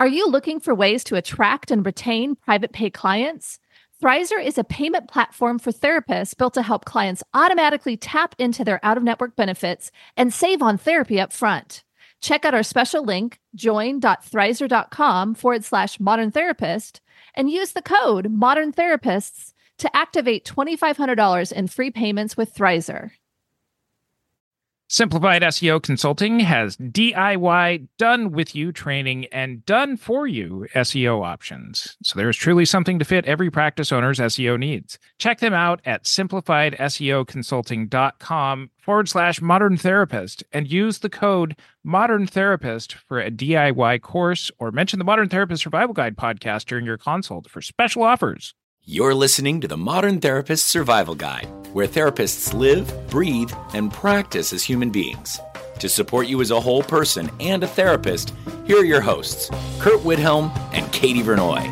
Are you looking for ways to attract and retain private pay clients? Thrizer is a payment platform for therapists built to help clients automatically tap into their out-of-network benefits and save on therapy up front. Check out our special link, join.thrizer.com/modern therapist, and use the code Modern Therapists to activate $2,500 in free payments with Thrizer. Simplified SEO Consulting has DIY done-with-you training and done-for-you SEO options. So there is truly something to fit every practice owner's SEO needs. Check them out at simplifiedseoconsulting.com/modern therapist and use the code Modern Therapist for a DIY course, or mention the Modern Therapist Survival Guide podcast during your consult for special offers. You're listening to the Modern Therapist Survival Guide, where therapists live, breathe, and practice as human beings. To support you as a whole person and a therapist, here are your hosts, Kurt Widhelm and Katie Vernoy.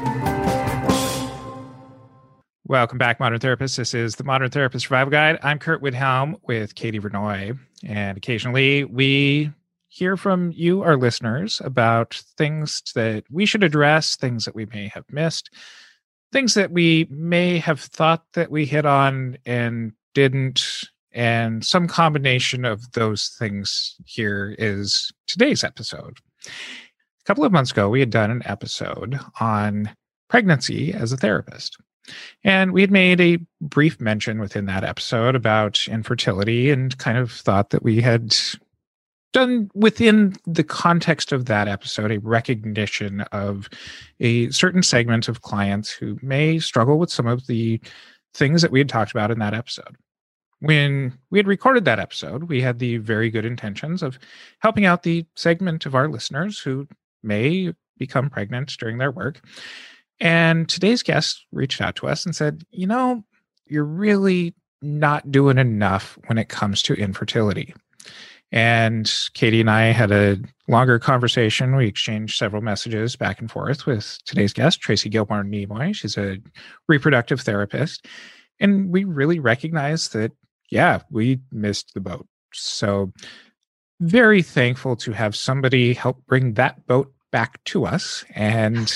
Welcome back, Modern Therapists. This is the Modern Therapist Survival Guide. I'm Kurt Widhelm with Katie Vernoy, and occasionally we hear from you, our listeners, about things that we should address, things that we may have missed, things that we may have thought that we hit on and didn't, and some combination of those things here is today's episode. A couple of months ago, we had done an episode on pregnancy as a therapist. And we had made a brief mention within that episode about infertility and kind of thought that we had done within the context of that episode a recognition of a certain segment of clients who may struggle with some of the things that we had talked about in that episode. When we had recorded that episode, we had the very good intentions of helping out the segment of our listeners who may become pregnant during their work. And today's guest reached out to us and said, you're really not doing enough when it comes to infertility. And Katie and I had a longer conversation. We exchanged several messages back and forth with today's guest, Tracy Gilmore Nimoy. She's a reproductive therapist. And we really recognized that, we missed the boat. So very thankful to have somebody help bring that boat back to us. And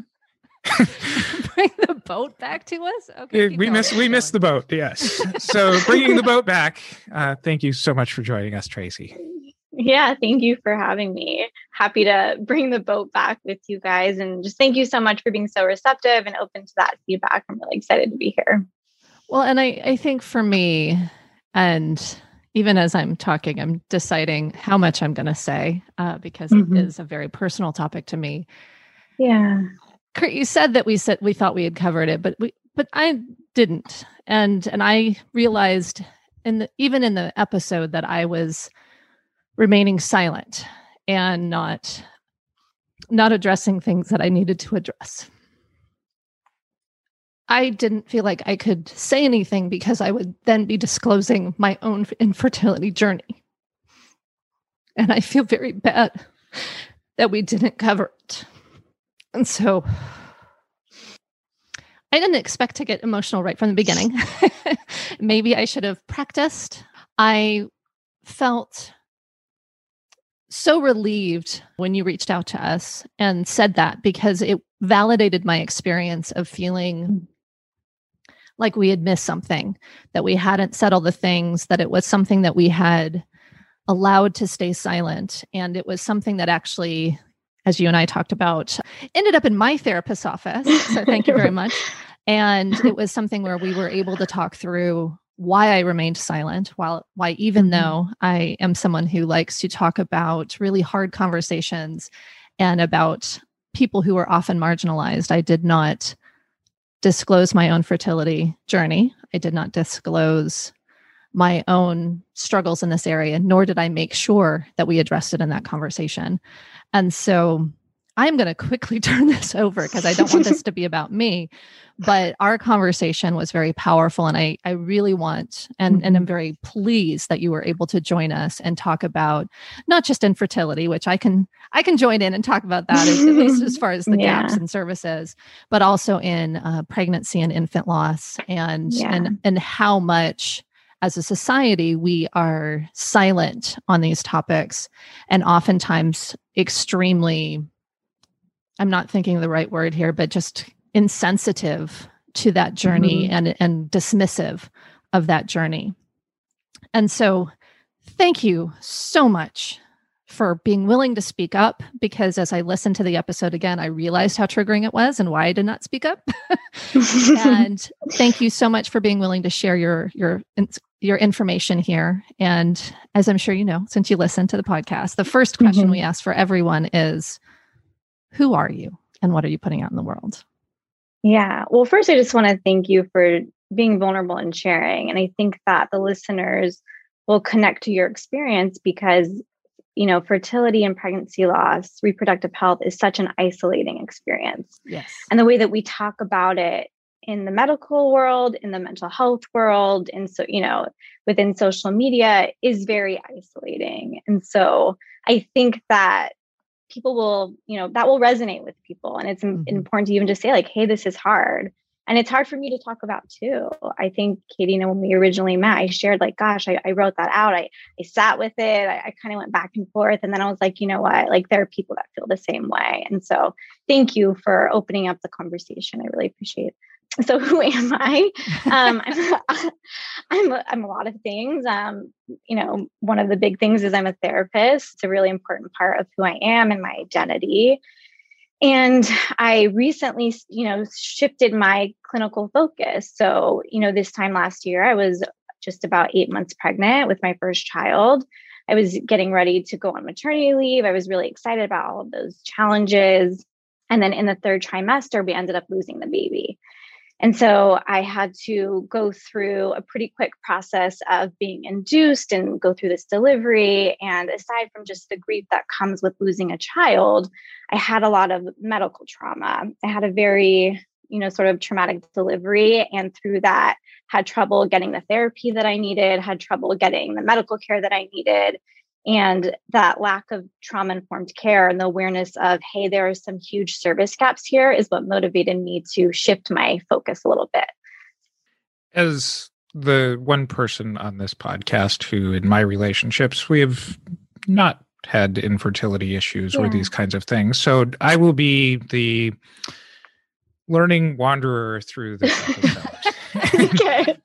bring the boat back to us? Okay. We missed the boat, yes. So bringing the boat back, thank you so much for joining us, Tracy. Yeah, thank you for having me. Happy to bring the boat back with you guys. And just thank you so much for being so receptive and open to that feedback. I'm really excited to be here. Well, and I think for me, and even as I'm talking, I'm deciding how much I'm going to say because it is a very personal topic to me. Yeah. Kurt, you said that we thought we had covered it, but I didn't, and I realized even in the episode that I was remaining silent and not addressing things that I needed to address. I didn't feel like I could say anything because I would then be disclosing my own infertility journey, and I feel very bad that we didn't cover it. And so I didn't expect to get emotional right from the beginning. Maybe I should have practiced. I felt so relieved when you reached out to us and said that, because it validated my experience of feeling like we had missed something, that we hadn't said all the things, that it was something that we had allowed to stay silent. And it was something that actually, as you and I talked about, ended up in my therapist's office. So thank you very much. And it was something where we were able to talk through why I remained silent, why even though I am someone who likes to talk about really hard conversations and about people who are often marginalized, I did not disclose my own fertility journey. I did not disclose my own struggles in this area, nor did I make sure that we addressed it in that conversation. And so I'm going to quickly turn this over because I don't want this to be about me, but our conversation was very powerful. And I really want, and I'm very pleased that you were able to join us and talk about not just infertility, which I can join in and talk about that at least as far as the gaps in services, but also in pregnancy and infant loss and how much as a society, we are silent on these topics and oftentimes extremely I'm not thinking the right word here, but just insensitive to that journey and dismissive of that journey. And so thank you so much for being willing to speak up, because as I listened to the episode again, I realized how triggering it was and why I did not speak up. And thank you so much for being willing to share your information here. And as I'm sure you know, since you listened to the podcast, the first question we ask for everyone is, who are you and what are you putting out in the world? Yeah. Well, first, I just want to thank you for being vulnerable and sharing. And I think that the listeners will connect to your experience because, fertility and pregnancy loss, reproductive health is such an isolating experience. Yes. And the way that we talk about it in the medical world, in the mental health world, and so, within social media is very isolating. And so I think that people will, that will resonate with people. And it's important to even just say like, hey, this is hard. And it's hard for me to talk about too. I think, Katie, when we originally met, I shared like, gosh, I wrote that out. I sat with it. I kind of went back and forth. And then I was like, you know what? Like there are people that feel the same way. And so thank you for opening up the conversation. I really appreciate it. So who am I? I'm a lot of things. One of the big things is I'm a therapist. It's a really important part of who I am and my identity. And I recently, shifted my clinical focus. So, this time last year, I was just about 8 months pregnant with my first child. I was getting ready to go on maternity leave. I was really excited about all of those challenges. And then in the third trimester, we ended up losing the baby. And so I had to go through a pretty quick process of being induced and go through this delivery. And aside from just the grief that comes with losing a child, I had a lot of medical trauma. I had a very, sort of traumatic delivery. And through that, had trouble getting the therapy that I needed, had trouble getting the medical care that I needed. And that lack of trauma-informed care and the awareness of, hey, there are some huge service gaps here is what motivated me to shift my focus a little bit. As the one person on this podcast who, in my relationships, we have not had infertility issues or these kinds of things. So I will be the learning wanderer through this episode. Okay.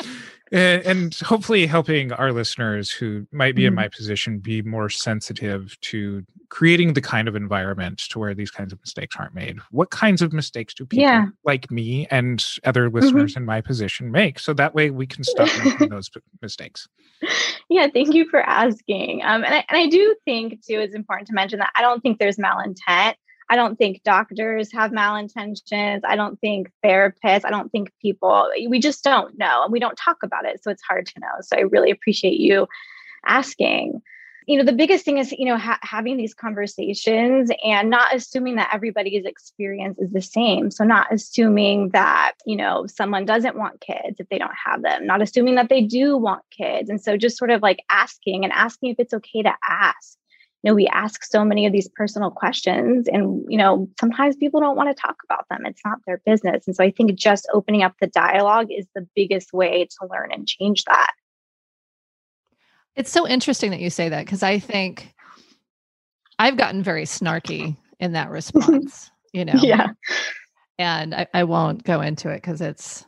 And hopefully helping our listeners who might be in my position be more sensitive to creating the kind of environment to where these kinds of mistakes aren't made. What kinds of mistakes do people like me and other listeners in my position make? So that way we can stop making those mistakes. Yeah, thank you for asking. And I do think too, it's important to mention that I don't think there's malintent. I don't think doctors have malintentions. I don't think therapists, I don't think people, we just don't know. And we don't talk about it. So it's hard to know. So I really appreciate you asking. The biggest thing is, having these conversations and not assuming that everybody's experience is the same. So not assuming that, someone doesn't want kids if they don't have them, not assuming that they do want kids. And so just sort of like asking if it's okay to ask. We ask so many of these personal questions and, sometimes people don't want to talk about them. It's not their business. And so I think just opening up the dialogue is the biggest way to learn and change that. It's so interesting that you say that, because I think I've gotten very snarky in that response, Yeah. And I won't go into it because it's,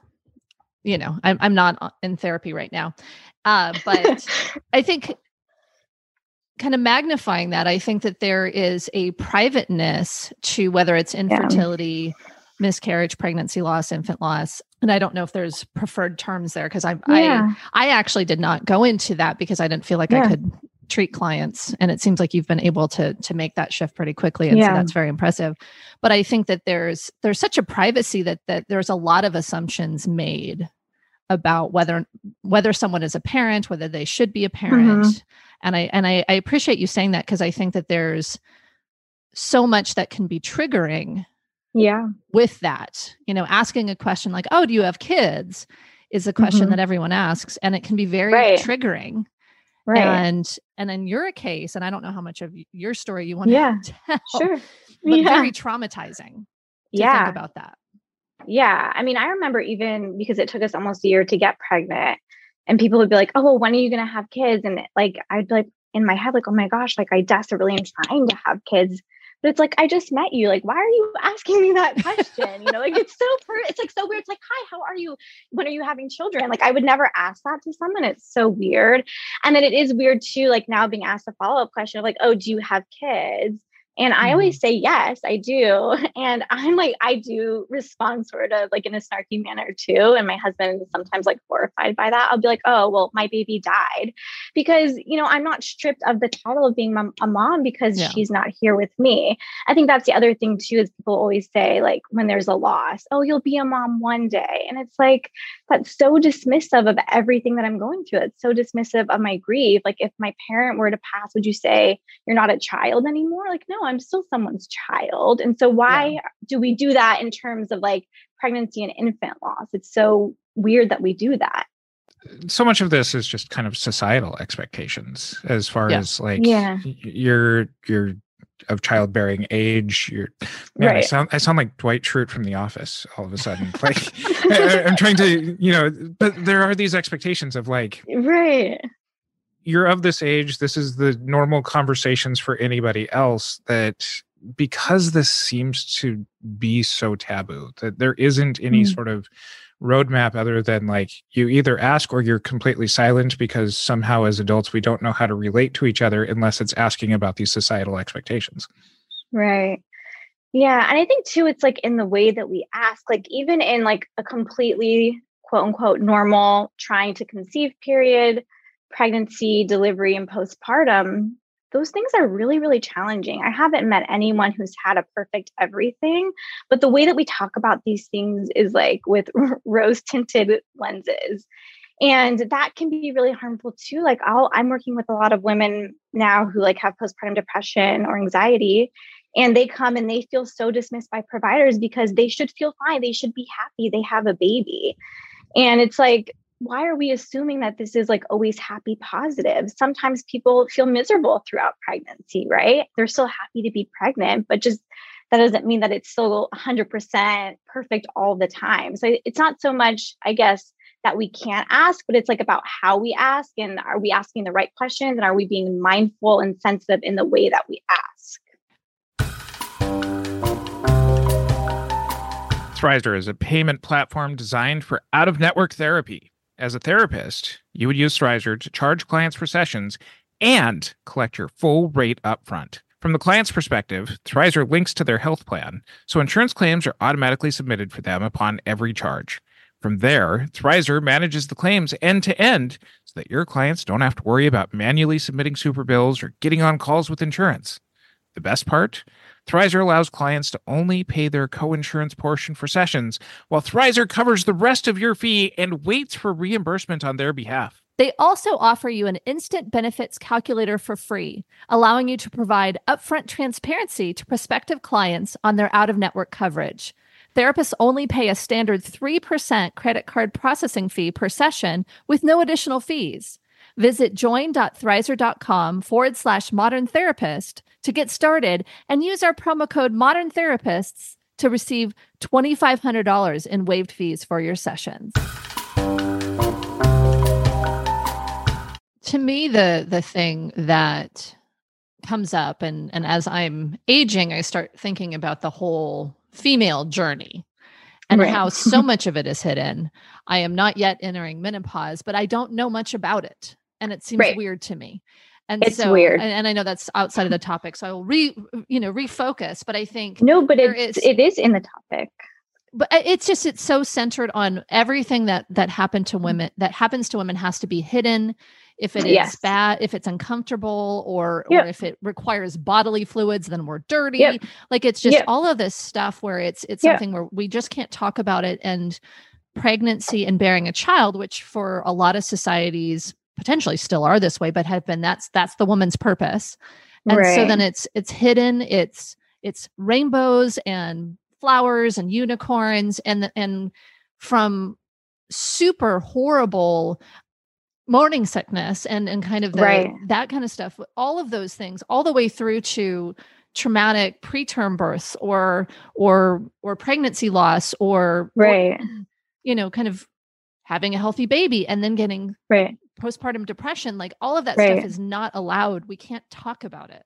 I'm not in therapy right now. But I think kind of magnifying that, I think that there is a privateness to whether it's infertility, miscarriage, pregnancy loss, infant loss. And I don't know if there's preferred terms there, because I actually did not go into that because I didn't feel like I could treat clients. And it seems like you've been able to make that shift pretty quickly. And so that's very impressive. But I think that there's such a privacy that there's a lot of assumptions made about whether someone is a parent, whether they should be a parent. And I appreciate you saying that, because I think that there's so much that can be triggering with that. Asking a question like, oh, do you have kids, is a question that everyone asks, and it can be very triggering. Right. And in your case, and I don't know how much of your story you want to tell, but very traumatizing to think about that. Yeah. I mean, I remember even because it took us almost a year to get pregnant, and people would be like, oh, well, when are you going to have kids? And like, I'd be like in my head, like, oh my gosh, like I desperately am trying to have kids, But it's like, I just met you. Like, why are you asking me that question? Like it's it's like so weird. It's like, hi, how are you? When are you having children? Like I would never ask that to someone. It's so weird. And then it is weird too, like now being asked a follow-up question of like, oh, do you have kids? And I always say, yes, I do. And I'm like, I do respond sort of like in a snarky manner too. And my husband is sometimes like horrified by that. I'll be like, oh, well, my baby died because, I'm not stripped of the title of being a mom because she's not here with me. I think that's the other thing too, is people always say like when there's a loss, oh, you'll be a mom one day. And it's like, that's so dismissive of everything that I'm going through. It's so dismissive of my grief. Like if my parent were to pass, would you say you're not a child anymore? Like, no, I'm still someone's child. And so why do we do that in terms of like pregnancy and infant loss? It's so weird that we do that. So much of this is just kind of societal expectations as far as like you're of childbearing age. I sound like Dwight Schrute from The Office all of a sudden. Like I'm trying to, but there are these expectations of like, you're of this age, this is the normal conversations for anybody else, that because this seems to be so taboo, that there isn't any sort of roadmap other than like you either ask or you're completely silent, because somehow as adults we don't know how to relate to each other unless it's asking about these societal expectations. Right. Yeah. And I think too, it's like in the way that we ask, like even in like a completely quote unquote normal trying to conceive period, pregnancy, delivery, and postpartum, those things are really, really challenging. I haven't met anyone who's had a perfect everything, but the way that we talk about these things is like with rose tinted lenses. And that can be really harmful too. Like I'm working with a lot of women now who like have postpartum depression or anxiety, and they come and they feel so dismissed by providers because they should feel fine. They should be happy. They have a baby. And it's like, why are we assuming that this is like always happy, positive? Sometimes people feel miserable throughout pregnancy, right? They're still happy to be pregnant, but just that doesn't mean that it's still 100% perfect all the time. So it's not so much, I guess, that we can't ask, but it's like about how we ask, and are we asking the right questions, and are we being mindful and sensitive in the way that we ask? Thrizer is a payment platform designed for out-of-network therapy. As a therapist, you would use Thrizer to charge clients for sessions and collect your full rate upfront. From the client's perspective, Thrizer links to their health plan, so insurance claims are automatically submitted for them upon every charge. From there, Thrizer manages the claims end-to-end so that your clients don't have to worry about manually submitting super bills or getting on calls with insurance. The best part? Thrizer allows clients to only pay their co-insurance portion for sessions, while Thrizer covers the rest of your fee and waits for reimbursement on their behalf. They also offer you an instant benefits calculator for free, allowing you to provide upfront transparency to prospective clients on their out-of-network coverage. Therapists only pay a standard 3% credit card processing fee per session with no additional fees. Visit join.thrizer.com/modern therapist to get started and use our promo code Modern Therapists to receive $2,500 in waived fees for your sessions. To me, the thing that comes up, and as I'm aging, I start thinking about the whole female journey and how so much of it is hidden. I am not yet entering menopause, but I don't know much about it. And it seems weird to me. And it's weird. And I know that's outside of the topic. So I will refocus, but I think it is in the topic. But it's so centered on everything that happened to women, that happens to women, has to be hidden. If it is bad, if it's uncomfortable, or if it requires bodily fluids, then we're dirty. Like it's just all of this stuff where it's something where we just can't talk about it. And pregnancy and bearing a child, which for a lot of societies potentially still are this way, but have been, that's the woman's purpose. And so then it's hidden, it's rainbows and flowers and unicorns and from super horrible morning sickness and kind of that kind of stuff, all of those things, all the way through to traumatic preterm births or pregnancy loss or kind of having a healthy baby and then getting postpartum depression. Like all of that stuff is not allowed. We can't talk about it.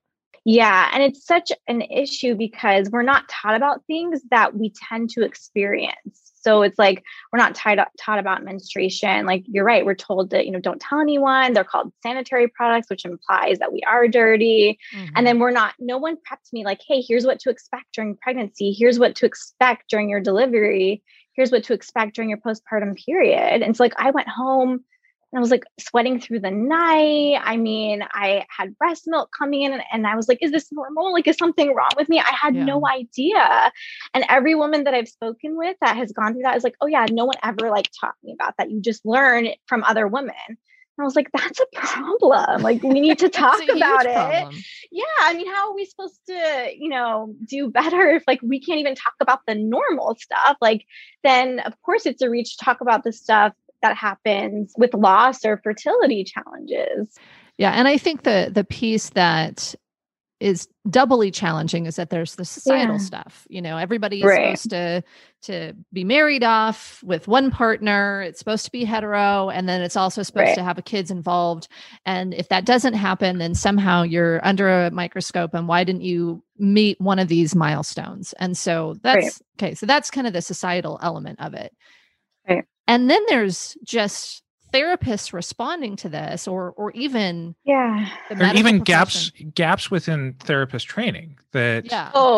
Yeah. And it's such an issue because we're not taught about things that we tend to experience. So it's like, we're not taught about menstruation. Like, you're right. We're told that, don't tell anyone. They're called sanitary products, which implies that we are dirty. And then no one prepped me like, hey, here's what to expect during pregnancy. Here's what to expect during your delivery. Here's what to expect during your postpartum period. And so like, I went home and I was like sweating through the night. I mean, I had breast milk coming in and I was like, is this normal? Like, is something wrong with me? I had no idea. And every woman that I've spoken with that has gone through that is like, oh yeah, no one ever like taught me about that. You just learn from other women. And I was like, that's a problem. Like, we need to talk about it. Problem. Yeah. I mean, how are we supposed to, do better if like we can't even talk about the normal stuff? Like, then of course it's a reach to talk about the stuff that happens with loss or fertility challenges. Yeah. And I think the piece that is doubly challenging is that there's the societal stuff. Everybody is supposed to be married off with one partner. It's supposed to be hetero. And then it's also supposed to have kids involved. And if that doesn't happen, then somehow you're under a microscope. And why didn't you meet one of these milestones? And so that's okay. So that's kind of the societal element of it. Right. And then there's just therapists responding to this, or even or even gaps within therapist training that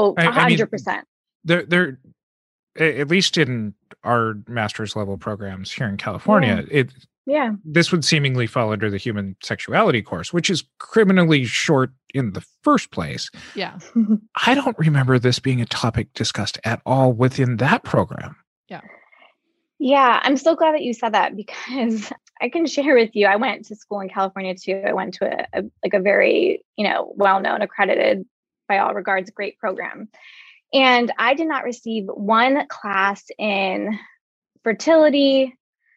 100%. They're at least in our master's level programs here in California. This would seemingly fall under the human sexuality course, which is criminally short in the first place. Yeah. I don't remember this being a topic discussed at all within that program. Yeah. Yeah, I'm so glad that you said that because I can share with you. I went to school in California too. I went to a very, well-known, accredited, by all regards, great program. And I did not receive one class in fertility,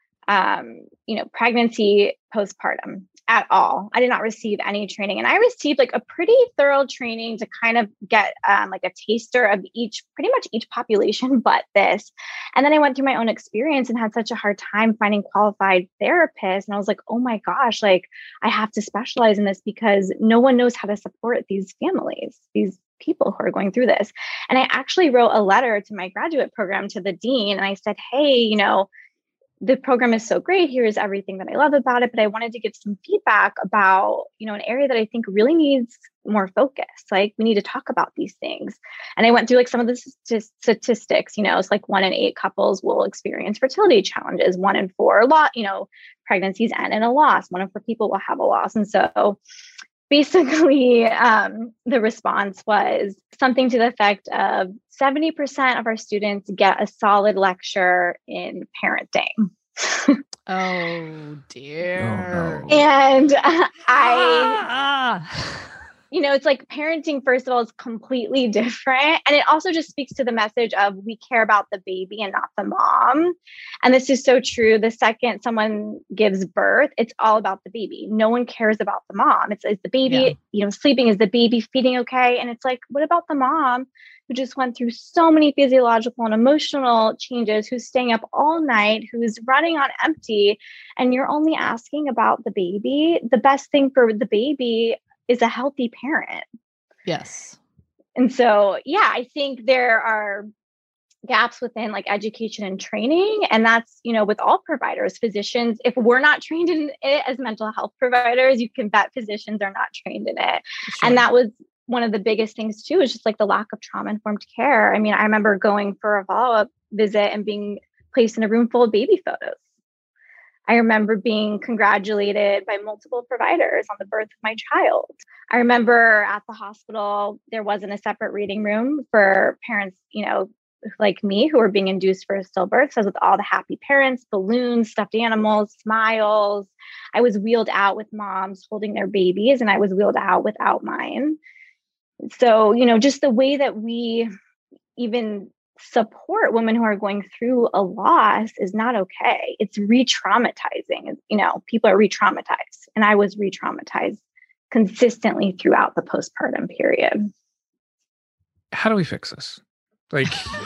pregnancy, postpartum at all. I did not receive any training. And I received like a pretty thorough training to kind of get like a taster of pretty much each population, but this. And then I went through my own experience and had such a hard time finding qualified therapists. And I was like, oh my gosh, like I have to specialize in this because no one knows how to support these families, these people who are going through this. And I actually wrote a letter to my graduate program to the dean. And I said, hey, the program is so great. Here's everything that I love about it. But I wanted to give some feedback about, an area that I think really needs more focus. Like, we need to talk about these things. And I went through like some of the statistics, it's like 1 in 8 couples will experience fertility challenges. 1 in 4 pregnancies end in a loss. 1 in 4 people will have a loss. And so basically, the response was something to the effect of 70% of our students get a solid lecture in parenting. Oh, dear. Oh, no. And it's like parenting, first of all, is completely different. And it also just speaks to the message of we care about the baby and not the mom. And this is so true. The second someone gives birth, it's all about the baby. No one cares about the mom. It's the baby, sleeping, is the baby feeding okay? And it's like, what about the mom who just went through so many physiological and emotional changes, who's staying up all night, who's running on empty, and you're only asking about the baby? The best thing for the baby is a healthy parent. Yes. And so, I think there are gaps within like education and training. And that's, with all providers, physicians, if we're not trained in it as mental health providers, you can bet physicians are not trained in it. Sure. And that was one of the biggest things too, is just like the lack of trauma-informed care. I mean, I remember going for a follow-up visit and being placed in a room full of baby photos. I remember being congratulated by multiple providers on the birth of my child. I remember at the hospital, there wasn't a separate reading room for parents, like me, who were being induced for a stillbirth. So with all the happy parents, balloons, stuffed animals, smiles, I was wheeled out with moms holding their babies, and I was wheeled out without mine. So, just the way that we even support women who are going through a loss is not okay. It's re-traumatizing. People are re-traumatized, and I was re-traumatized consistently throughout the postpartum period. How do we fix this? Like,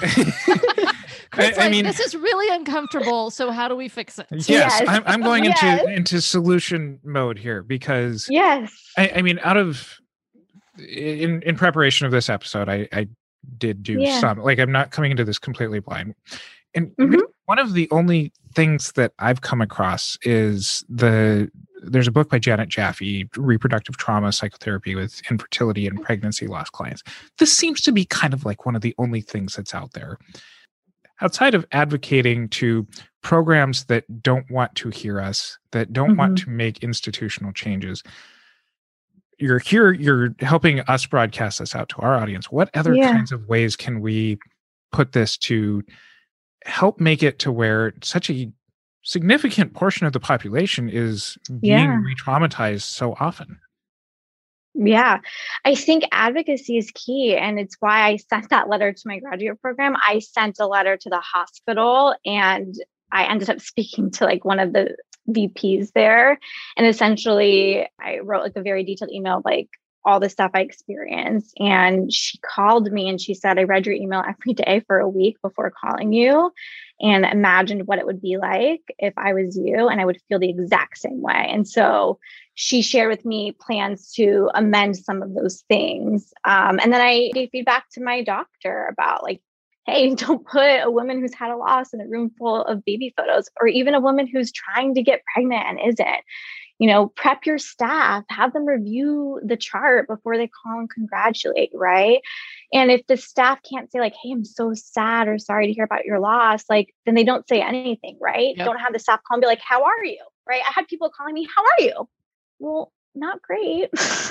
I mean, this is really uncomfortable. So how do we fix it? Yes. I'm going into solution mode here because I mean, out of in preparation of this episode, I did do some, like, I'm not coming into this completely blind. And one of the only things that I've come across is there's a book by Janet Jaffe, Reproductive Trauma Psychotherapy with Infertility and Pregnancy Loss Clients. This seems to be kind of like one of the only things that's out there. Outside of advocating to programs that don't want to hear us, that don't want to make institutional changes, you're here, you're helping us broadcast this out to our audience. What other kinds of ways can we put this to help make it to where such a significant portion of the population is being re-traumatized so often? Yeah, I think advocacy is key. And it's why I sent that letter to my graduate program. I sent a letter to the hospital, and I ended up speaking to like one of the VPs there. And essentially I wrote like a very detailed email, like all the stuff I experienced. And she called me and she said, I read your email every day for a week before calling you and imagined what it would be like if I was you, and I would feel the exact same way. And so she shared with me plans to amend some of those things. And then I gave feedback to my doctor about like, hey, don't put a woman who's had a loss in a room full of baby photos, or even a woman who's trying to get pregnant and isn't. You know, prep your staff, have them review the chart before they call and congratulate, right? And if the staff can't say like, hey, I'm so sad or sorry to hear about your loss, like, then they don't say anything, right? Don't have the staff call and be like, how are you, right? I had people calling me, how are you? Well, not great.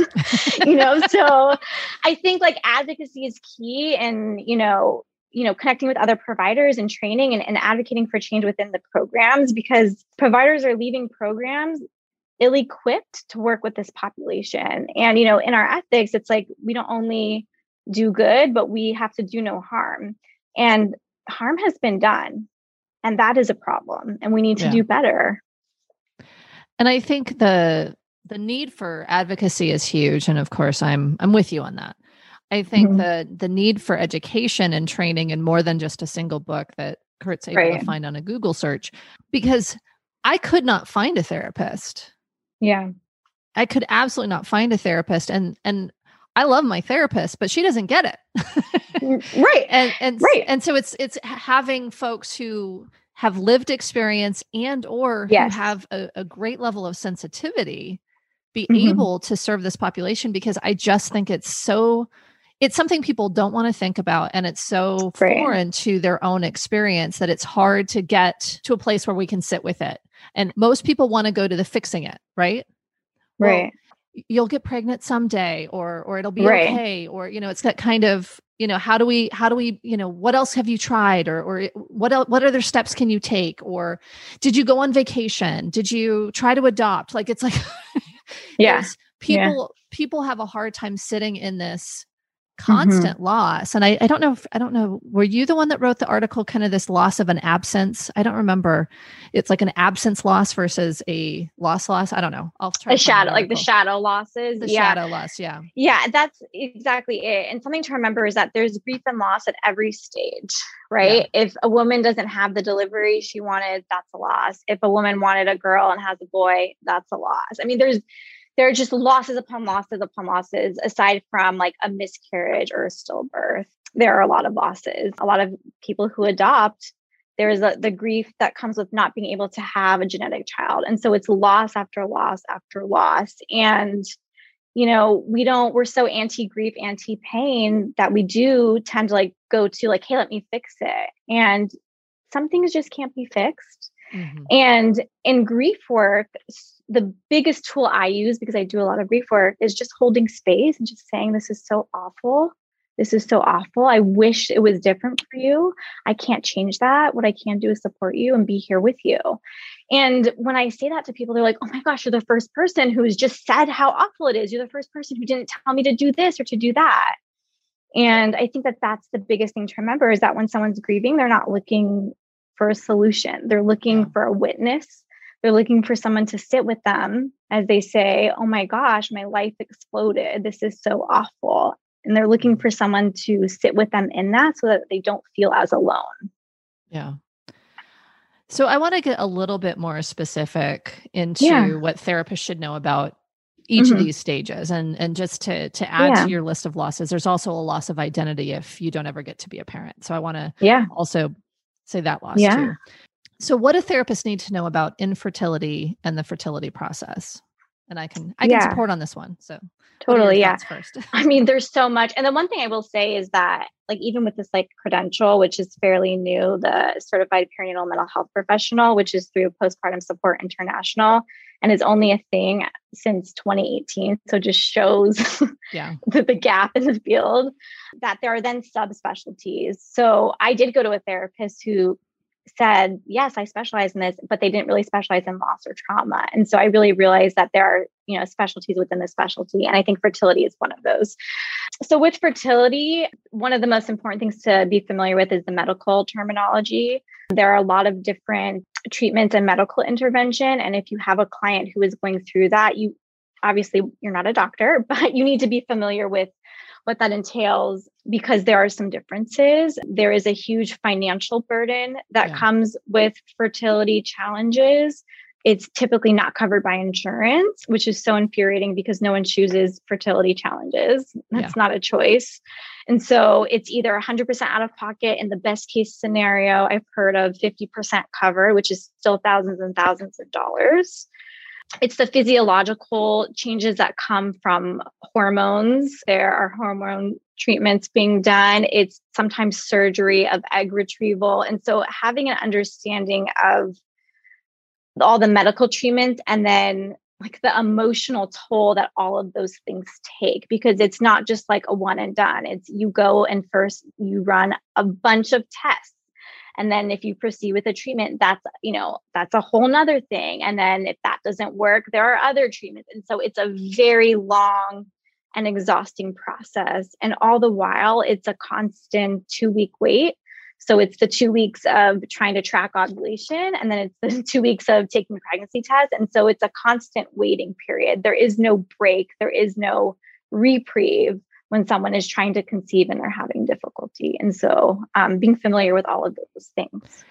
So I think like advocacy is key, and, connecting with other providers and training and advocating for change within the programs, because providers are leaving programs ill-equipped to work with this population. And, in our ethics, it's like, we don't only do good, but we have to do no harm. And harm has been done. And that is a problem. And we need to do better. And I think the need for advocacy is huge. And of course, I'm with you on that. I think the need for education and training, and more than just a single book that Kurt's able to find on a Google search, because I could not find a therapist. Yeah. I could absolutely not find a therapist. And I love my therapist, but she doesn't get it. Right. And so it's having folks who have lived experience and or who have a great level of sensitivity be able to serve this population, because I just think it's something people don't want to think about. And it's so foreign to their own experience that it's hard to get to a place where we can sit with it. And most people want to go to the fixing it, right? Right. Well, you'll get pregnant someday, or it'll be okay. Or, it's that kind of, how do we, what else have you tried? Or what other steps can you take? Or did you go on vacation? Did you try to adopt? Like, it's like, people have a hard time sitting in this constant loss. And I don't know, were you the one that wrote the article, kind of this loss of an absence? I don't remember. It's like an absence loss versus a loss. I don't know. I'll try. A shadow, like the shadow losses. The shadow loss. Yeah. Yeah, that's exactly it. And something to remember is that there's grief and loss at every stage, right? Yeah. If a woman doesn't have the delivery she wanted, that's a loss. If a woman wanted a girl and has a boy, that's a loss. I mean, there are just losses upon losses upon losses, aside from like a miscarriage or a stillbirth. There are a lot of losses. A lot of people who adopt, there is the grief that comes with not being able to have a genetic child. And so it's loss after loss after loss. And, we're so anti-grief, anti-pain that we do tend to like go to like, hey, let me fix it. And some things just can't be fixed. And in grief work, the biggest tool I use, because I do a lot of grief work, is just holding space and just saying, this is so awful. This is so awful. I wish it was different for you. I can't change that. What I can do is support you and be here with you. And when I say that to people, they're like, oh my gosh, you're the first person who's just said how awful it is. You're the first person who didn't tell me to do this or to do that. And I think that that's the biggest thing to remember, is that when someone's grieving, they're not looking for a solution. They're looking for a witness. They're looking for someone to sit with them as they say, oh my gosh, my life exploded. This is so awful. And they're looking for someone to sit with them in that so that they don't feel as alone. Yeah. So I want to get a little bit more specific into what therapists should know about each of these stages. And just to add Yeah. to your list of losses, there's also a loss of identity if you don't ever get to be a parent. So I want to also say that loss too. So what do therapists need to know about infertility and the fertility process? And I can support on this one. So totally. What are your thoughts first? I mean, there's so much. And the one thing I will say is that, like, even with this like credential, which is fairly new, the Certified Perinatal Mental Health Professional, which is through Postpartum Support International, and is only a thing since 2018. So just shows the gap in the field, that there are then subspecialties. So I did go to a therapist who said, yes, I specialize in this, but they didn't really specialize in loss or trauma. And so I really realized that there are, specialties within the specialty. And I think fertility is one of those. So with fertility, one of the most important things to be familiar with is the medical terminology. There are a lot of different treatments and medical intervention. And if you have a client who is going through that, you're not a doctor, but you need to be familiar with what that entails, because there are some differences. There is a huge financial burden that comes with fertility challenges. It's typically not covered by insurance, which is so infuriating because no one chooses fertility challenges. That's not a choice. And so it's either 100% out of pocket in the best case scenario. I've heard of 50% covered, which is still thousands and thousands of dollars. It's the physiological changes that come from hormones. There are hormone treatments being done. It's sometimes surgery of egg retrieval. And so having an understanding of all the medical treatments and then like the emotional toll that all of those things take, because it's not just like a one and done. It's you go and first you run a bunch of tests. And then if you proceed with a treatment, that's a whole nother thing. And then if that doesn't work, there are other treatments. And so it's a very long and exhausting process. And all the while, it's a constant 2-week wait. So it's the 2 weeks of trying to track ovulation, and then it's the 2 weeks of taking pregnancy tests. And so it's a constant waiting period. There is no break. There is no reprieve when someone is trying to conceive and they're having difficulty. And so being familiar with all of those things.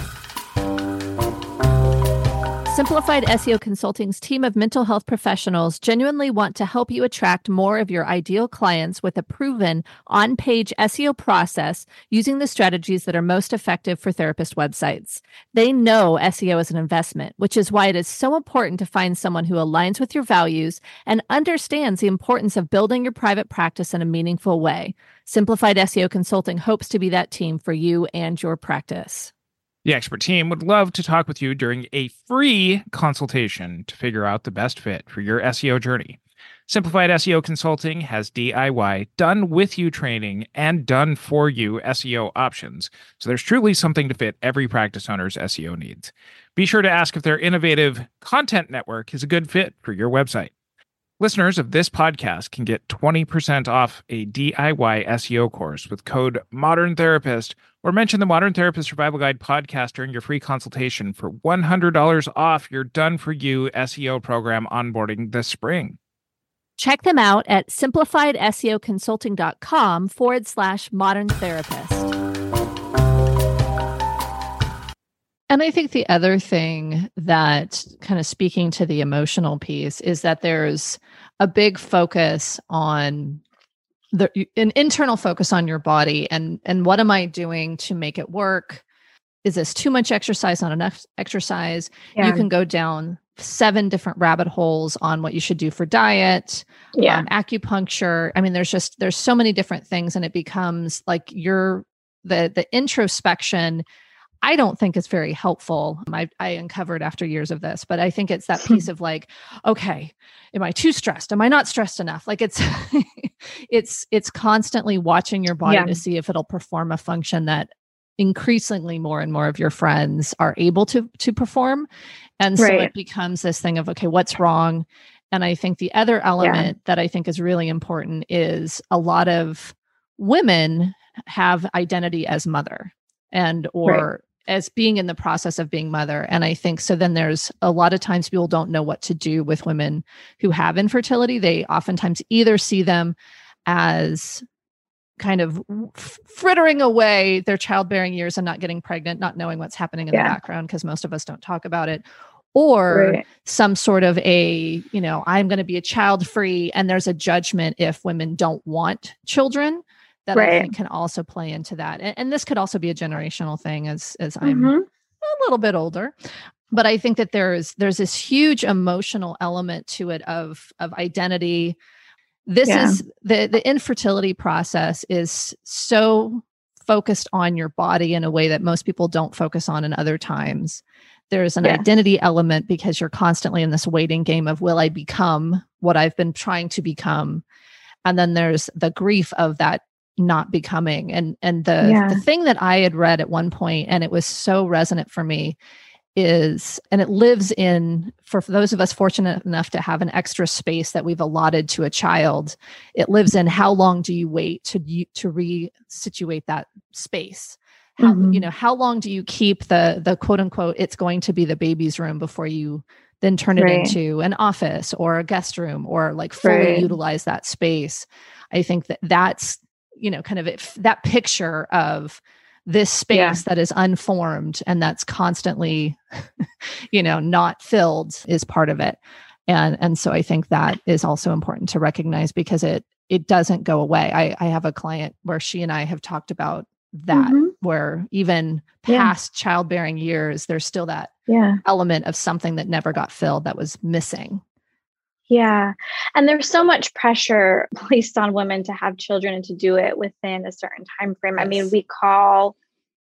Simplified SEO Consulting's team of mental health professionals genuinely want to help you attract more of your ideal clients with a proven on-page SEO process using the strategies that are most effective for therapist websites. They know SEO is an investment, which is why it is so important to find someone who aligns with your values and understands the importance of building your private practice in a meaningful way. Simplified SEO Consulting hopes to be that team for you and your practice. The expert team would love to talk with you during a free consultation to figure out the best fit for your SEO journey. Simplified SEO Consulting has DIY, done with you training, and done for you SEO options. So there's truly something to fit every practice owner's SEO needs. Be sure to ask if their innovative content network is a good fit for your website. Listeners of this podcast can get 20% off a DIY SEO course with code Modern Therapist, or mention the Modern Therapist Survival Guide podcast during your free consultation for $100 off your done-for-you SEO program onboarding this spring. Check them out at simplifiedseoconsulting.com/modern therapist. And I think the other thing that, kind of speaking to the emotional piece, is that there's a big focus on an internal focus on your body and what am I doing to make it work? Is this too much exercise, not enough exercise? Yeah. You can go down 7 different rabbit holes on what you should do for diet, acupuncture. I mean, there's so many different things, and it becomes like the introspection. I don't think it's very helpful. I uncovered after years of this, but I think it's that piece of like, okay, am I too stressed? Am I not stressed enough? Like it's constantly watching your body to see if it'll perform a function that increasingly more and more of your friends are able to perform. And so it becomes this thing of, okay, what's wrong? And I think the other element that I think is really important is a lot of women have identity as mother or as being in the process of being mother. And I think so then there's a lot of times people don't know what to do with women who have infertility. They oftentimes either see them as kind of frittering away their childbearing years and not getting pregnant, not knowing what's happening in the background, because most of us don't talk about it. or Right. some sort of a, I'm going to be a child free, and there's a judgment if women don't want children that I Right. think can also play into that. And this could also be a generational thing as I'm Mhm. a little bit older. But I think that there's this huge emotional element to it of identity. This Yeah. is the infertility process is so focused on your body in a way that most people don't focus on in other times. There's an Yes. identity element because you're constantly in this waiting game of, will I become what I've been trying to become? And then there's the grief of that not becoming. And Yeah. the thing that I had read at one point, and it was so resonant for me, is, and it lives in, for those of us fortunate enough to have an extra space that we've allotted to a child, it lives in how long do you wait to resituate that space? How, Mhm. how long do you keep the quote unquote, it's going to be the baby's room before you then turn it Right. into an office or a guest room, or like fully Right. utilize that space? I think that's, kind of that picture of this space Yeah. that is unformed and that's constantly, not filled, is part of it. And so I think that is also important to recognize, because it doesn't go away. I have a client where she and I have talked about that, Mhm. where even Yeah. past childbearing years, there's still that Yeah. element of something that never got filled, that was missing. Yeah. And there's so much pressure placed on women to have children and to do it within a certain time frame. I mean, Yes. we call,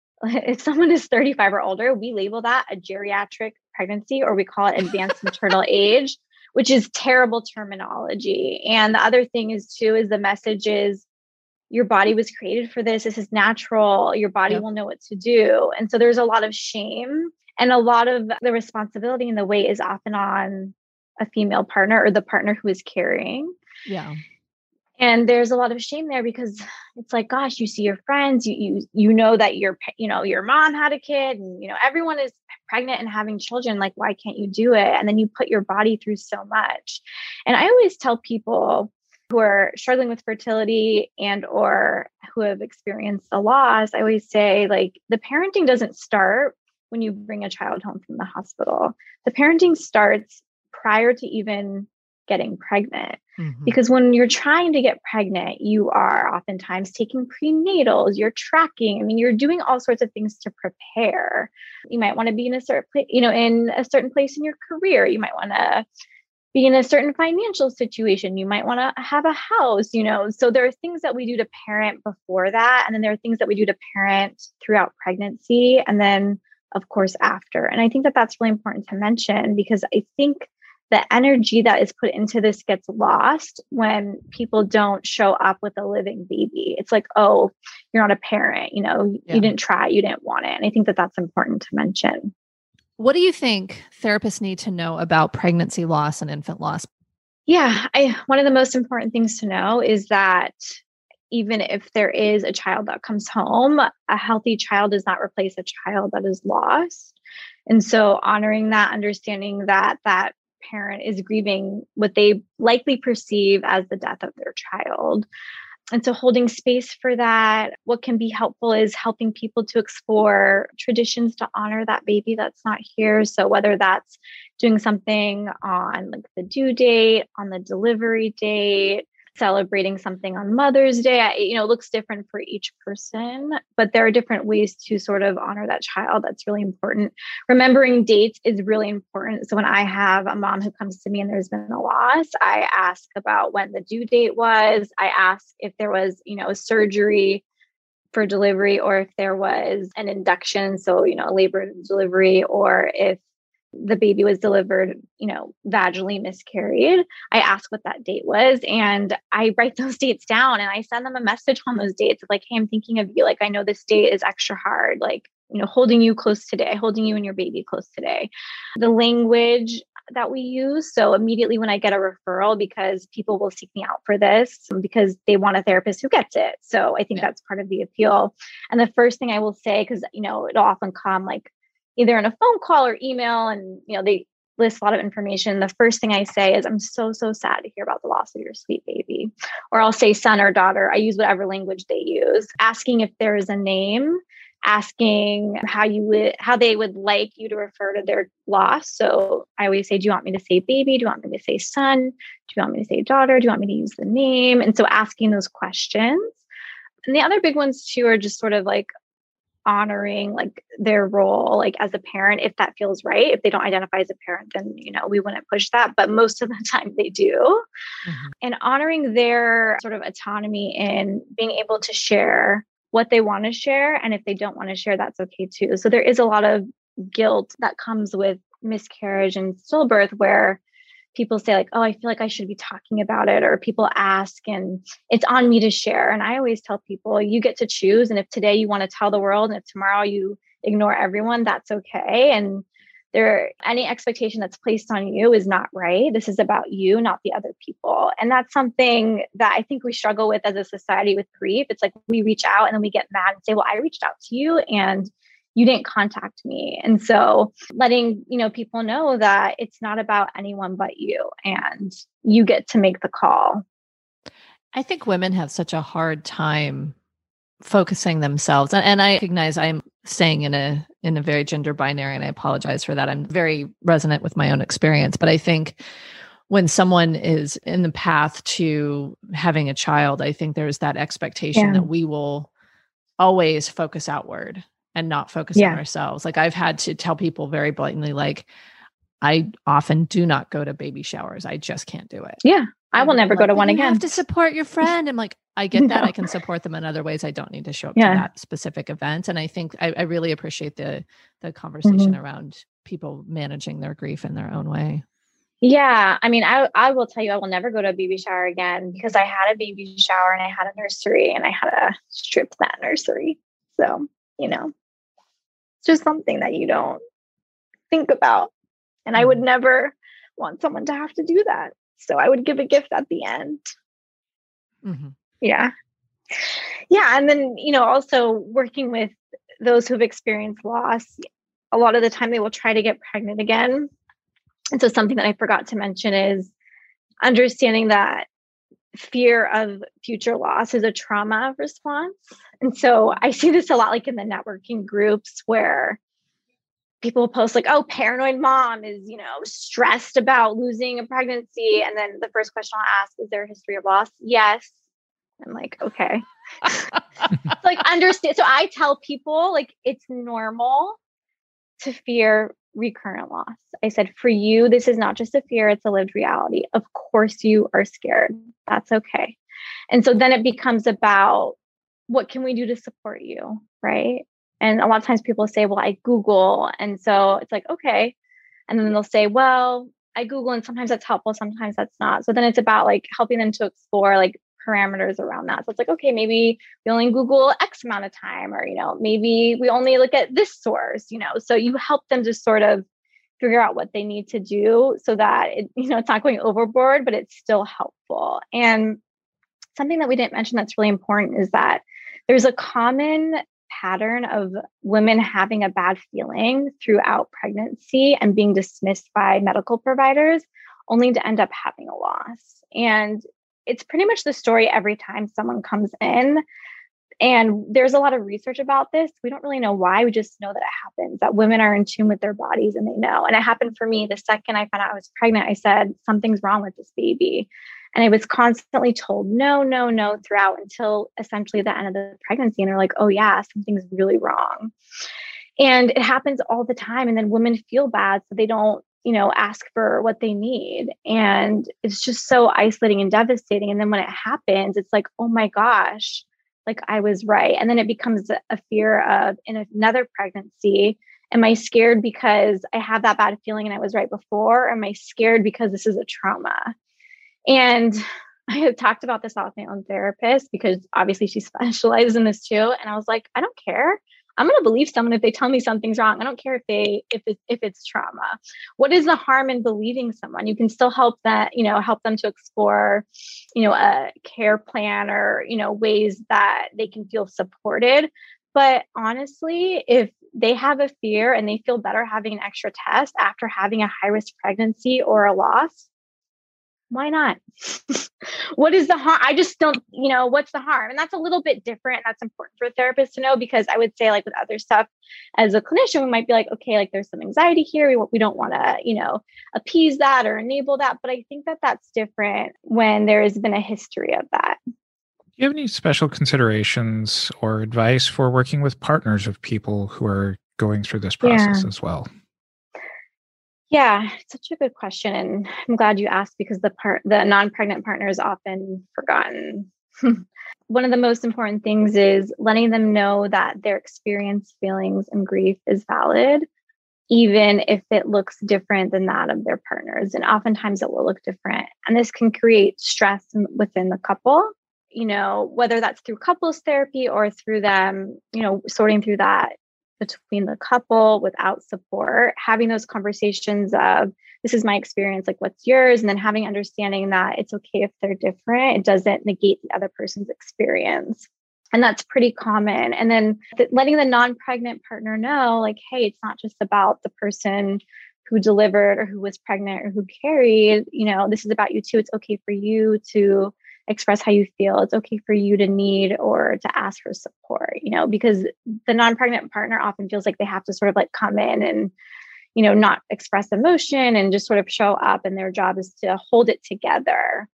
if someone is 35 or older, we label that a geriatric pregnancy, or we call it advanced maternal age, which is terrible terminology. And the other thing is too, is the message is, your body was created for this. This is natural. Your body Yep. will know what to do. And so there's a lot of shame, and a lot of the responsibility and the weight is often on a female partner or the partner who is carrying. Yeah. And there's a lot of shame there, because it's like, gosh, you see your friends, you know that your mom had a kid, and everyone is pregnant and having children. Like, why can't you do it? And then you put your body through so much. And I always tell people who are struggling with fertility and or who have experienced a loss, I always say, like, the parenting doesn't start when you bring a child home from the hospital. The parenting starts prior to even getting pregnant. Mhm. Because when you're trying to get pregnant, you are oftentimes taking prenatals, you're tracking. I mean, you're doing all sorts of things to prepare. You might want to be in a certain place, in a certain place in your career. You might want to be in a certain financial situation. You might want to have a house, So there are things that we do to parent before that. And then there are things that we do to parent throughout pregnancy. And then, of course, after. And I think that that's really important to mention, because I think the energy that is put into this gets lost when people don't show up with a living baby. It's like, oh, you're not a parent, Yeah. You didn't try, you didn't want it. And I think that that's important to mention. What do you think therapists need to know about pregnancy loss and infant loss? Yeah, one of the most important things to know is that even if there is a child that comes home, a healthy child does not replace a child that is lost. And so honoring that, understanding that that parent is grieving what they likely perceive as the death of their child. And so holding space for that, what can be helpful is helping people to explore traditions to honor that baby that's not here. So whether that's doing something on like the due date, on the delivery date, celebrating something on Mother's Day, it looks different for each person, but there are different ways to sort of honor that child. That's really important. Remembering dates is really important. So when I have a mom who comes to me and there's been a loss, I ask about when the due date was. I ask if there was, a surgery for delivery, or if there was an induction, so, a labor and delivery, or if the baby was delivered, vaginally miscarried. I ask what that date was, and I write those dates down, and I send them a message on those dates of like, hey, I'm thinking of you. Like, I know this date is extra hard, like, holding you close today, holding you and your baby close today. The language that we use. So immediately when I get a referral, because people will seek me out for this because they want a therapist who gets it. So I think that's part of the appeal. And the first thing I will say, because, it'll often come like either in a phone call or email, and, they list a lot of information. The first thing I say is, I'm so, so sad to hear about the loss of your sweet baby. Or I'll say son or daughter. I use whatever language they use, asking if there is a name, asking how they would like you to refer to their loss. So I always say, do you want me to say baby? Do you want me to say son? Do you want me to say daughter? Do you want me to use the name? And so asking those questions. And the other big ones too are just sort of like honoring like their role, like as a parent, if that feels right. If they don't identify as a parent, then, we wouldn't push that. But most of the time they do. Mm-hmm. And honoring their sort of autonomy in being able to share what they want to share. And if they don't want to share, that's okay too. So there is a lot of guilt that comes with miscarriage and stillbirth where people say like, oh, I feel like I should be talking about it, or people ask and it's on me to share. And I always tell people, you get to choose. And if today you want to tell the world and if tomorrow you ignore everyone, that's okay. And any expectation that's placed on you is not right. This is about you, not the other people. And that's something that I think we struggle with as a society with grief. It's like we reach out and then we get mad and say, well, I reached out to you and you didn't contact me. And so letting, people know that it's not about anyone but you and you get to make the call. I think women have such a hard time focusing themselves. And I recognize I'm staying in a very gender binary, and I apologize for that. I'm very resonant with my own experience, but I think when someone is in the path to having a child, I think there's that expectation that we will always focus outward and not focus on ourselves. Like I've had to tell people very blatantly, like, I often do not go to baby showers. I just can't do it. Yeah. I will never go to one again. You have to support your friend. I'm like, I get that. I can support them in other ways. I don't need to show up to that specific event. And I think I really appreciate the conversation around people managing their grief in their own way. Yeah. I mean, I will tell you, I will never go to a baby shower again because I had a baby shower and I had a nursery and I had to strip that nursery. So, it's just something that you don't think about. And I would never want someone to have to do that. So I would give a gift at the end. Mm-hmm. Yeah. Yeah. And then, also working with those who've experienced loss, a lot of the time they will try to get pregnant again. And so something that I forgot to mention is understanding that fear of future loss is a trauma response. And so I see this a lot like in the networking groups where people post like, oh, paranoid mom is, stressed about losing a pregnancy. And then the first question I'll ask, is there a history of loss? Yes. I'm like, okay. Like understand. So I tell people like, it's normal to fear recurrent loss. I said, for you, this is not just a fear, it's a lived reality. Of course you are scared. That's okay. And so then it becomes about what can we do to support you? Right. And a lot of times people say, well, I Google. And so it's like, okay. And then they'll say, well, I Google and sometimes that's helpful. Sometimes that's not. So then it's about like helping them to explore like parameters around that. So it's like, okay, maybe we only Google X amount of time, or, maybe we only look at this source, so you help them to sort of figure out what they need to do so that it's not going overboard, but it's still helpful. And something that we didn't mention that's really important is that there's a common pattern of women having a bad feeling throughout pregnancy and being dismissed by medical providers only to end up having a loss. And it's pretty much the story every time someone comes in. And there's a lot of research about this. We don't really know why. We just know that it happens, that women are in tune with their bodies and they know. And it happened for me. The second I found out I was pregnant, I said, something's wrong with this baby. And I was constantly told, no, no, no, throughout until essentially the end of the pregnancy. And they're like, oh yeah, something's really wrong. And it happens all the time. And then women feel bad. So they don't, ask for what they need. And it's just so isolating and devastating. And then when it happens, it's like, oh my gosh, like I was right. And then it becomes a fear of in another pregnancy. Am I scared because I have that bad feeling and I was right before? Or am I scared because this is a trauma? And I have talked about this with my own therapist because obviously she specializes in this too. And I was like, I don't care. I'm going to believe someone if they tell me something's wrong. I don't care if it's trauma. What is the harm in believing someone? You can still help that, help them to explore, a care plan or, ways that they can feel supported. But honestly, if they have a fear and they feel better having an extra test after having a high risk pregnancy or a loss, why not? What is the harm? I just don't, what's the harm? And that's a little bit different. That's important for a therapist to know, because I would say, like with other stuff, as a clinician, we might be like, okay, like there's some anxiety here. We don't want to, appease that or enable that. But I think that that's different when there has been a history of that. Do you have any special considerations or advice for working with partners of people who are going through this process as well? Yeah, it's such a good question. And I'm glad you asked, because the non-pregnant partner is often forgotten. One of the most important things is letting them know that their experience, feelings, and grief is valid, even if it looks different than that of their partners. And oftentimes it will look different. And this can create stress within the couple, whether that's through couples therapy or through them, sorting through that between the couple without support, having those conversations of, this is my experience, like what's yours? And then having understanding that it's okay if they're different. It doesn't negate the other person's experience. And that's pretty common. And then letting the non-pregnant partner know, like, hey, it's not just about the person who delivered or who was pregnant or who carried, this is about you too. It's okay for you to express how you feel. It's okay for you to need or to ask for support, because the non-pregnant partner often feels like they have to sort of like come in and, not express emotion and just sort of show up, and their job is to hold it together.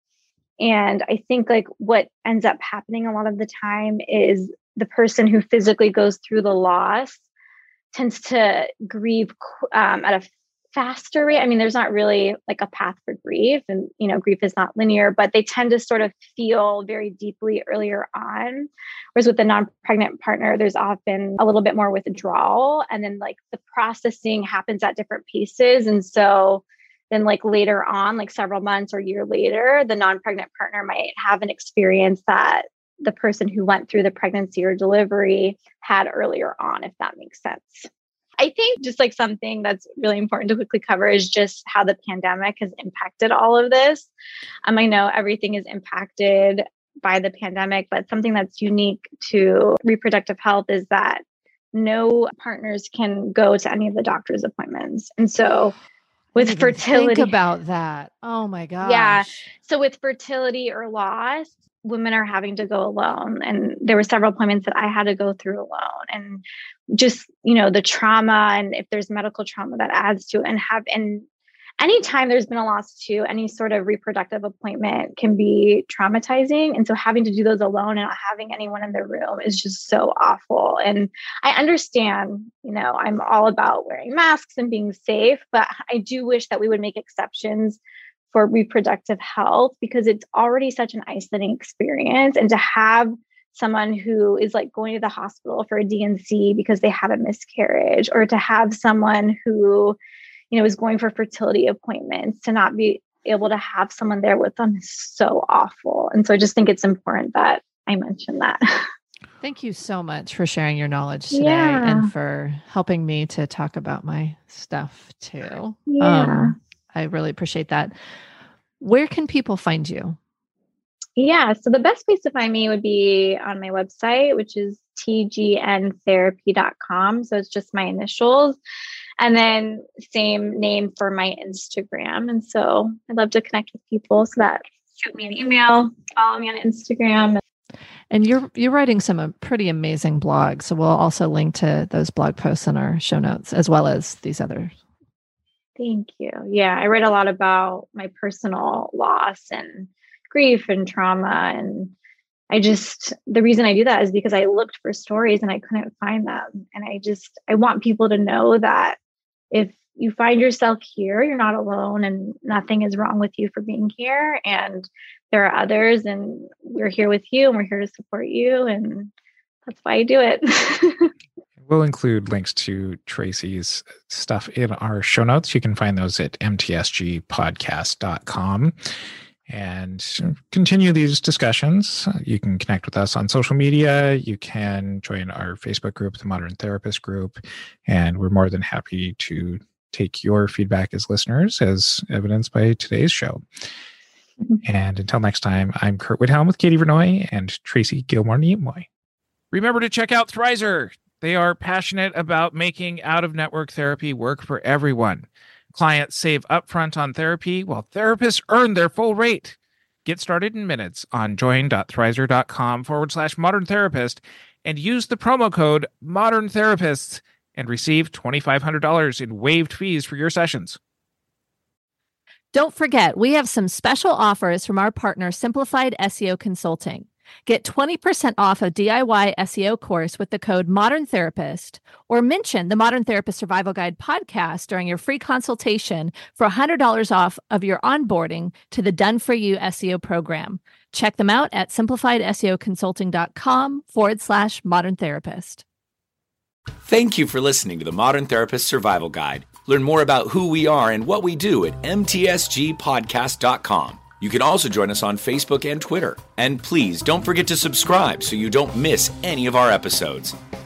And I think like what ends up happening a lot of the time is the person who physically goes through the loss tends to grieve at a faster rate. I mean, there's not really like a path for grief, and, grief is not linear, but they tend to sort of feel very deeply earlier on. Whereas with the non-pregnant partner, there's often a little bit more withdrawal, and then like the processing happens at different paces. And so then like later on, like several months or a year later, the non-pregnant partner might have an experience that the person who went through the pregnancy or delivery had earlier on, if that makes sense. I think just like something that's really important to quickly cover is just how the pandemic has impacted all of this. I know everything is impacted by the pandemic, but something that's unique to reproductive health is that no partners can go to any of the doctor's appointments. And so with fertility, think about that. Oh my gosh. Yeah. So with fertility or loss, women are having to go alone. And there were several appointments that I had to go through alone. And just, the trauma, and if there's medical trauma that adds to it, and anytime there's been a loss too, any sort of reproductive appointment can be traumatizing. And so having to do those alone and not having anyone in the room is just so awful. And I understand, I'm all about wearing masks and being safe, but I do wish that we would make exceptions for reproductive health, because it's already such an isolating experience. And to have someone who is like going to the hospital for a D&C because they had a miscarriage, or to have someone who, is going for fertility appointments, to not be able to have someone there with them is so awful. And so I just think it's important that I mention that. Thank you so much for sharing your knowledge today and for helping me to talk about my stuff too. Yeah. I really appreciate that. Where can people find you? Yeah. So the best place to find me would be on my website, which is tgntherapy.com. So it's just my initials, and then same name for my Instagram. And so I'd love to connect with people, so that shoot me an email, follow me on Instagram. And you're writing some pretty amazing blogs. So we'll also link to those blog posts in our show notes, as well as these others. Thank you. Yeah. I write a lot about my personal loss and grief and trauma. And the reason I do that is because I looked for stories and I couldn't find them. And I want people to know that if you find yourself here, you're not alone, and nothing is wrong with you for being here. And there are others, and we're here with you, and we're here to support you. And that's why I do it. We'll include links to Tracy's stuff in our show notes. You can find those at mtsgpodcast.com. And continue these discussions. You can connect with us on social media. You can join our Facebook group, the Modern Therapist Group. And we're more than happy to take your feedback as listeners, as evidenced by today's show. And until next time, I'm Kurt Widhelm with Katie Vernoy and Tracy Gilmore-Nimoy. Remember to check out Thrizer. They are passionate about making out-of-network therapy work for everyone. Clients save upfront on therapy while therapists earn their full rate. Get started in minutes on join.thrizer.com/modern therapist and use the promo code Modern Therapists and receive $2,500 in waived fees for your sessions. Don't forget, we have some special offers from our partner, Simplified SEO Consulting. Get 20% off a DIY SEO course with the code Modern Therapist, or mention the Modern Therapist Survival Guide podcast during your free consultation for $100 off of your onboarding to the Done For You SEO program. Check them out at simplifiedseoconsulting.com/modern therapist. Thank you for listening to the Modern Therapist Survival Guide. Learn more about who we are and what we do at mtsgpodcast.com. You can also join us on Facebook and Twitter. And please don't forget to subscribe so you don't miss any of our episodes.